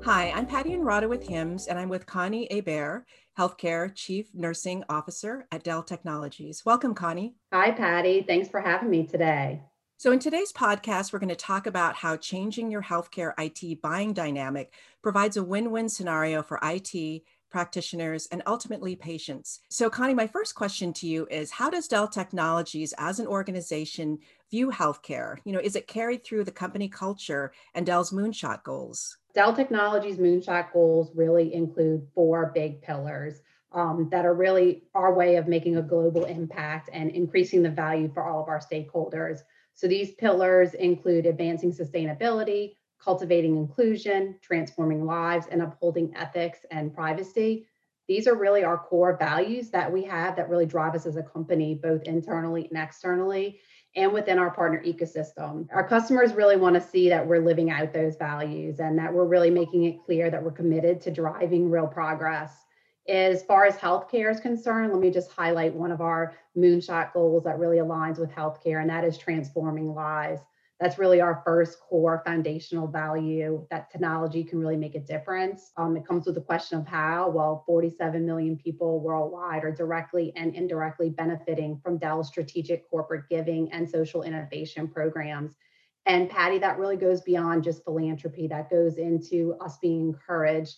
Hi, I'm Patty Enrada with HIMSS, and I'm with Connie Hebert, Healthcare Chief Nursing Officer at Dell Technologies. Welcome, Connie. Hi, Patty. Thanks for having me today. So, in today's podcast, we're going to talk about how changing your healthcare IT buying dynamic provides a win-win scenario for IT practitioners and ultimately patients. So, Connie, my first question to you is, how does Dell Technologies as an organization view healthcare? Is it carried through the company culture and Dell's moonshot goals? Dell Technologies Moonshot goals really include four big pillars that are really our way of making a global impact and increasing the value for all of our stakeholders. So these pillars include advancing sustainability, cultivating inclusion, transforming lives, and upholding ethics and privacy. These are really our core values that we have that really drive us as a company, both internally and externally, and within our partner ecosystem. Our customers really want to see that we're living out those values and that we're really making it clear that we're committed to driving real progress. As far as healthcare is concerned, let me just highlight one of our moonshot goals that really aligns with healthcare, and that is transforming lives. That's really our first core foundational value that technology can really make a difference. It comes with the question of how. Well, 47 million people worldwide are directly and indirectly benefiting from Dell's strategic corporate giving and social innovation programs. And Patty, that really goes beyond just philanthropy. That goes into us being encouraged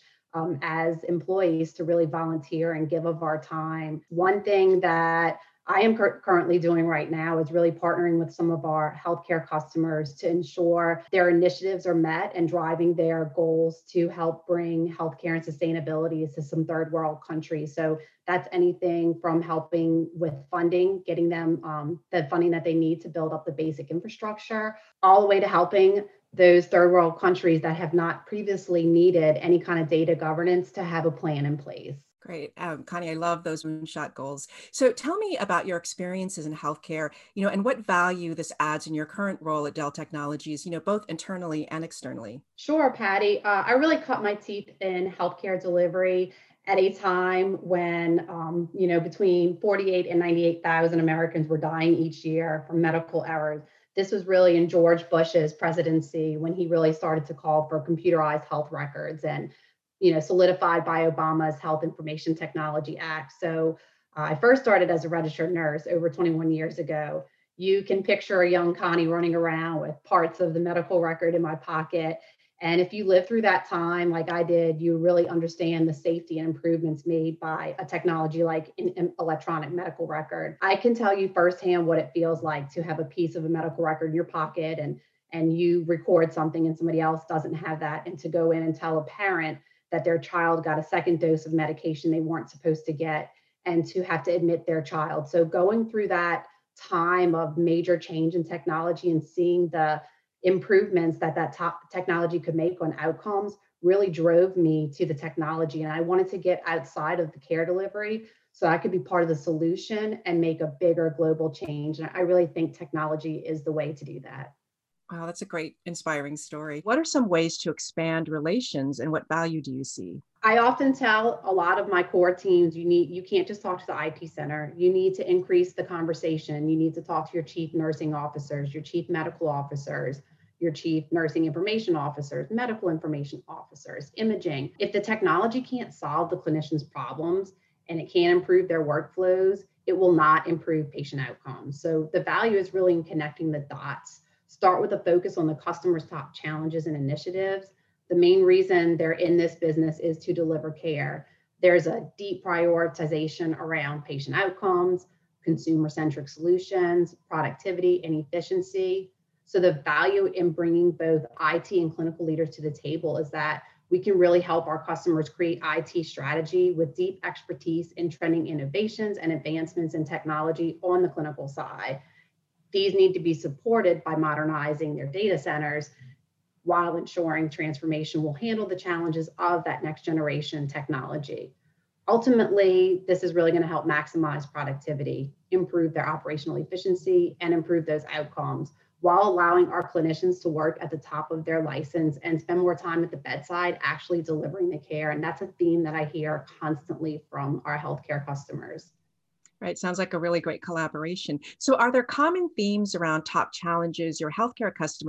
as employees to really volunteer and give of our time. One thing that I am currently doing right now is really partnering with some of our healthcare customers to ensure their initiatives are met and driving their goals to help bring healthcare and sustainability to some third world countries. So that's anything from helping with funding, getting them the funding that they need to build up the basic infrastructure, all the way to helping those third world countries that have not previously needed any kind of data governance to have a plan in place. Great. Connie, I love those moonshot goals. So tell me about your experiences in healthcare, and what value this adds in your current role at Dell Technologies, both internally and externally. Sure, Patty. I really cut my teeth in healthcare delivery at a time when, between 48 and 98,000 Americans were dying each year from medical errors. This was really in George Bush's presidency when he really started to call for computerized health records and, solidified by Obama's Health Information Technology Act. So I first started as a registered nurse over 21 years ago. You can picture a young Connie running around with parts of the medical record in my pocket. And if you live through that time like I did, you really understand the safety and improvements made by a technology like an electronic medical record. I can tell you firsthand what it feels like to have a piece of a medical record in your pocket and you record something and somebody else doesn't have that, and to go in and tell a parent that their child got a second dose of medication they weren't supposed to get, and to have to admit their child. So going through that time of major change in technology and seeing the improvements that top technology could make on outcomes really drove me to the technology. And I wanted to get outside of the care delivery so I could be part of the solution and make a bigger global change. And I really think technology is the way to do that. Wow, that's a great, inspiring story. What are some ways to expand relations and what value do you see? I often tell a lot of my core teams, you can't just talk to the IT center. You need to increase the conversation. You need to talk to your chief nursing officers, your chief medical officers, your chief nursing information officers, medical information officers, imaging. If the technology can't solve the clinician's problems and it can't improve their workflows, it will not improve patient outcomes. So the value is really in connecting the dots. Start with a focus on the customer's top challenges and initiatives. The main reason they're in this business is to deliver care. There's a deep prioritization around patient outcomes, consumer-centric solutions, productivity, and efficiency. So the value in bringing both IT and clinical leaders to the table is that we can really help our customers create IT strategy with deep expertise in trending innovations and advancements in technology on the clinical side. These need to be supported by modernizing their data centers while ensuring transformation will handle the challenges of that next generation technology. Ultimately, this is really going to help maximize productivity, improve their operational efficiency, and improve those outcomes while allowing our clinicians to work at the top of their license and spend more time at the bedside actually delivering the care. And that's a theme that I hear constantly from our healthcare customers. Right. Sounds like a really great collaboration. So are there common themes around top challenges your healthcare customers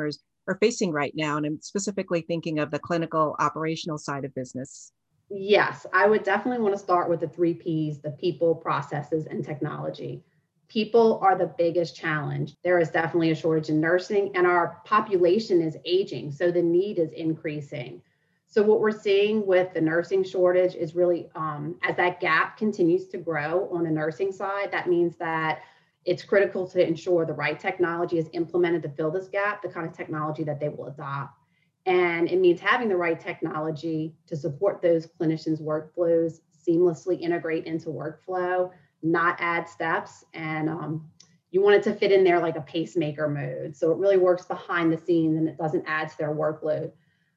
are facing right now? And I'm specifically thinking of the clinical operational side of business. Yes, I would definitely want to start with the three P's: the people, processes, and technology. People are the biggest challenge. There is definitely a shortage in nursing, and our population is aging, so the need is increasing. So, what we're seeing with the nursing shortage is really as that gap continues to grow on the nursing side, that means that it's critical to ensure the right technology is implemented to fill this gap, the kind of technology that they will adopt. And it means having the right technology to support those clinicians' workflows, seamlessly integrate into workflow, not add steps. And you want it to fit in there like a pacemaker mode. So it really works behind the scenes and it doesn't add to their workload.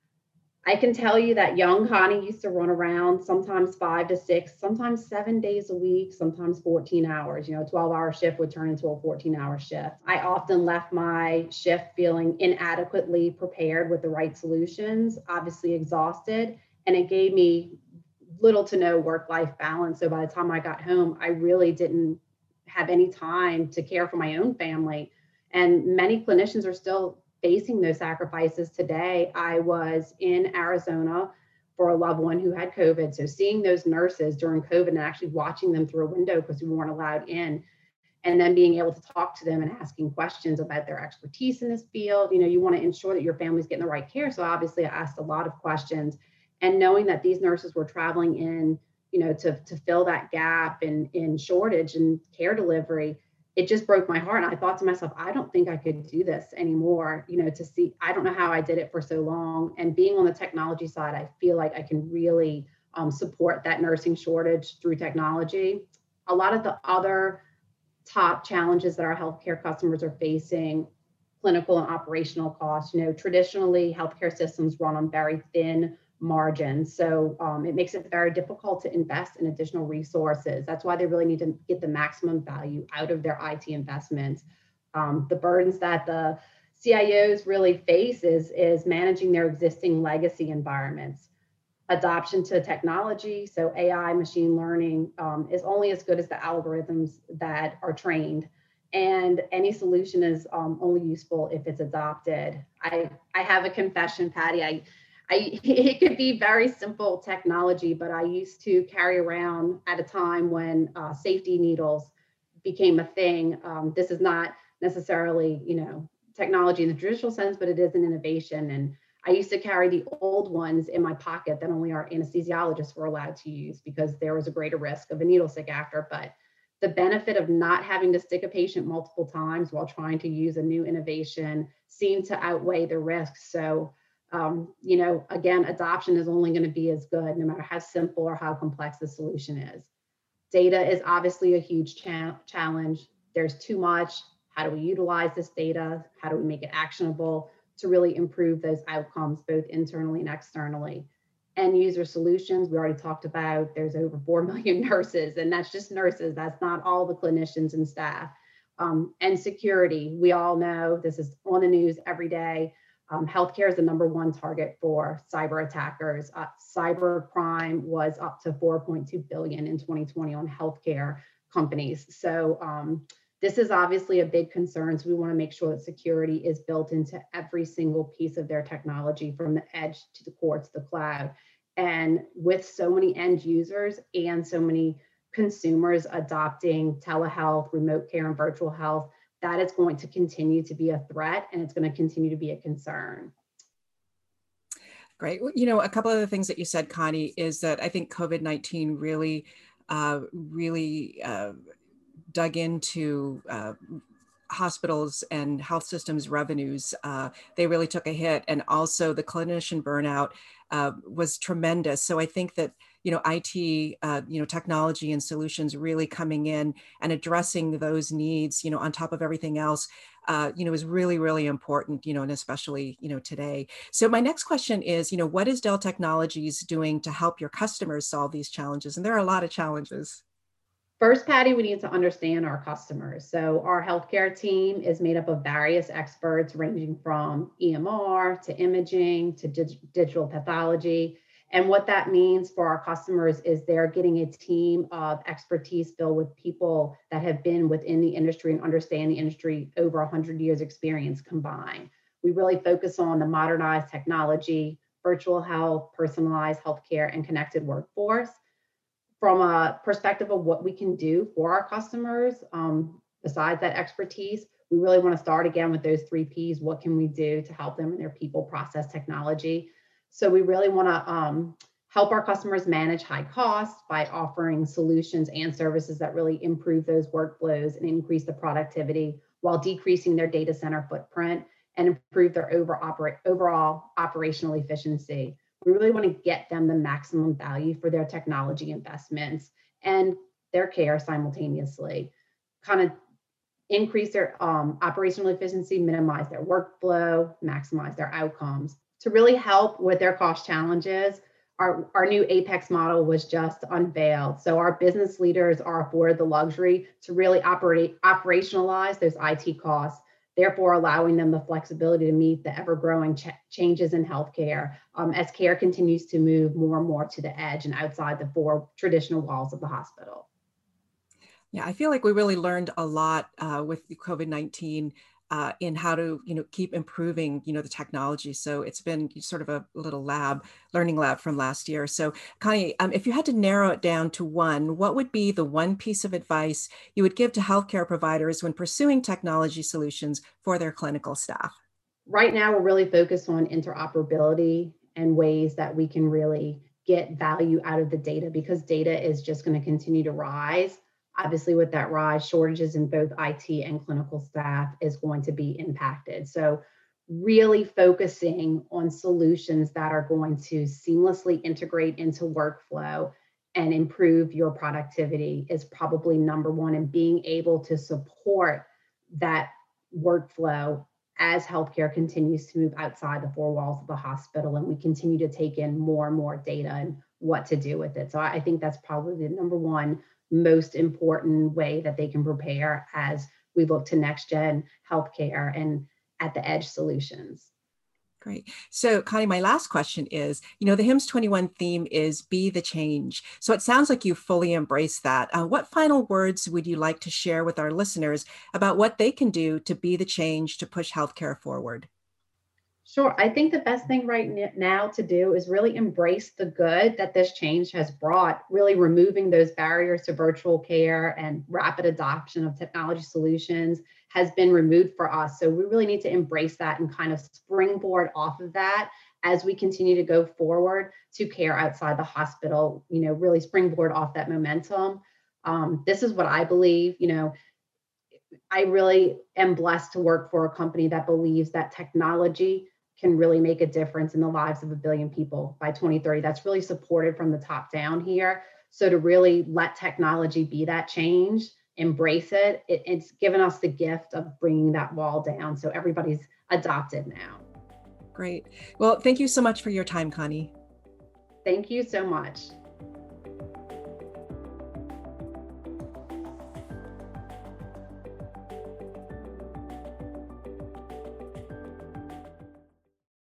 I can tell you that young Connie used to run around sometimes 5 to 6, sometimes 7 days a week, sometimes 14 hours. A 12-hour shift would turn into a 14-hour shift. I often left my shift feeling inadequately prepared with the right solutions, obviously exhausted, and it gave me little to no work-life balance. So by the time I got home, I really didn't have any time to care for my own family. And many clinicians are still facing those sacrifices today. I was in Arizona for a loved one who had COVID. So seeing those nurses during COVID and actually watching them through a window because we weren't allowed in, and then being able to talk to them and asking questions about their expertise in this field. You want to ensure that your family's getting the right care. So obviously I asked a lot of questions, and knowing that these nurses were traveling in, to fill that gap in shortage and care delivery, it just broke my heart. And I thought to myself, I don't think I could do this anymore. I don't know how I did it for so long. And being on the technology side, I feel like I can really support that nursing shortage through technology. A lot of the other top challenges that our healthcare customers are facing: clinical and operational costs. Traditionally, healthcare systems run on very thin margins. So it makes it very difficult to invest in additional resources. That's why they really need to get the maximum value out of their IT investments. The burdens that the CIOs really face is managing their existing legacy environments. Adoption to technology, so AI, machine learning, is only as good as the algorithms that are trained. And any solution is only useful if it's adopted. I have a confession, Patty. It could be very simple technology, but I used to carry around at a time when safety needles became a thing. This is not necessarily, technology in the traditional sense, but it is an innovation. And I used to carry the old ones in my pocket that only our anesthesiologists were allowed to use because there was a greater risk of a needle stick after. But the benefit of not having to stick a patient multiple times while trying to use a new innovation seemed to outweigh the risks. So again, adoption is only going to be as good, no matter how simple or how complex the solution is. Data is obviously a huge challenge. There's too much. How do we utilize this data? How do we make it actionable to really improve those outcomes, both internally and externally? End user solutions, we already talked about. There's over 4 million nurses, and that's just nurses. That's not all the clinicians and staff. And security, we all know this is on the news every day. Healthcare is the number one target for cyber attackers. Cyber crime was up to 4.2 billion in 2020 on healthcare companies. So this is obviously a big concern. So we want to make sure that security is built into every single piece of their technology, from the edge to the core to the cloud. And with so many end users and so many consumers adopting telehealth, remote care, and virtual health, that is going to continue to be a threat, and it's going to continue to be a concern. Great. A couple of the things that you said, Connie, is that I think COVID-19 really dug into hospitals and health systems revenues. They really took a hit, and also the clinician burnout was tremendous. So I think that IT, technology and solutions really coming in and addressing those needs, on top of everything else, is really, really important, and especially, today. So my next question is, what is Dell Technologies doing to help your customers solve these challenges? And there are a lot of challenges. First, Patty, we need to understand our customers. So our healthcare team is made up of various experts ranging from EMR to imaging to digital pathology. And what that means for our customers is they're getting a team of expertise filled with people that have been within the industry and understand the industry over 100 years experience combined. We really focus on the modernized technology, virtual health, personalized healthcare, and connected workforce. From a perspective of what we can do for our customers, besides that expertise, we really want to start again with those three Ps. What can we do to help them in their people, process, technology? So we really want to help our customers manage high costs by offering solutions and services that really improve those workflows and increase the productivity while decreasing their data center footprint and improve their overall operational efficiency. We really want to get them the maximum value for their technology investments and their care simultaneously. Kind of increase their operational efficiency, minimize their workflow, maximize their outcomes. To really help with their cost challenges, our new Apex model was just unveiled. So our business leaders are afforded the luxury to really operationalize those IT costs, therefore allowing them the flexibility to meet the ever-growing changes in healthcare as care continues to move more and more to the edge and outside the four traditional walls of the hospital. Yeah, I feel like we really learned a lot with the COVID-19 in how to, keep improving, the technology. So it's been sort of a little learning lab from last year. So Connie, if you had to narrow it down to one, what would be the one piece of advice you would give to healthcare providers when pursuing technology solutions for their clinical staff? Right now, we're really focused on interoperability and ways that we can really get value out of the data because data is just going to continue to rise. Obviously, with that rise, shortages in both IT and clinical staff is going to be impacted. So really focusing on solutions that are going to seamlessly integrate into workflow and improve your productivity is probably number one, and being able to support that workflow as healthcare continues to move outside the four walls of the hospital and we continue to take in more and more data and what to do with it. So I think that's probably the number one most important way that they can prepare as we look to next gen healthcare and at the edge solutions. Great. So Connie, my last question is, the HIMSS 21 theme is be the change. So it sounds like you fully embrace that. What final words would you like to share with our listeners about what they can do to be the change to push healthcare forward? Sure. I think the best thing right now to do is really embrace the good that this change has brought, really removing those barriers to virtual care and rapid adoption of technology solutions has been removed for us. So we really need to embrace that and kind of springboard off of that as we continue to go forward to care outside the hospital, really springboard off that momentum. This is what I believe, I really am blessed to work for a company that believes that technology can really make a difference in the lives of 1 billion people by 2030. That's really supported from the top down here. So to really let technology be that change, embrace it, it's given us the gift of bringing that wall down. So everybody's adopted now. Great. Well, thank you so much for your time, Connie. Thank you so much.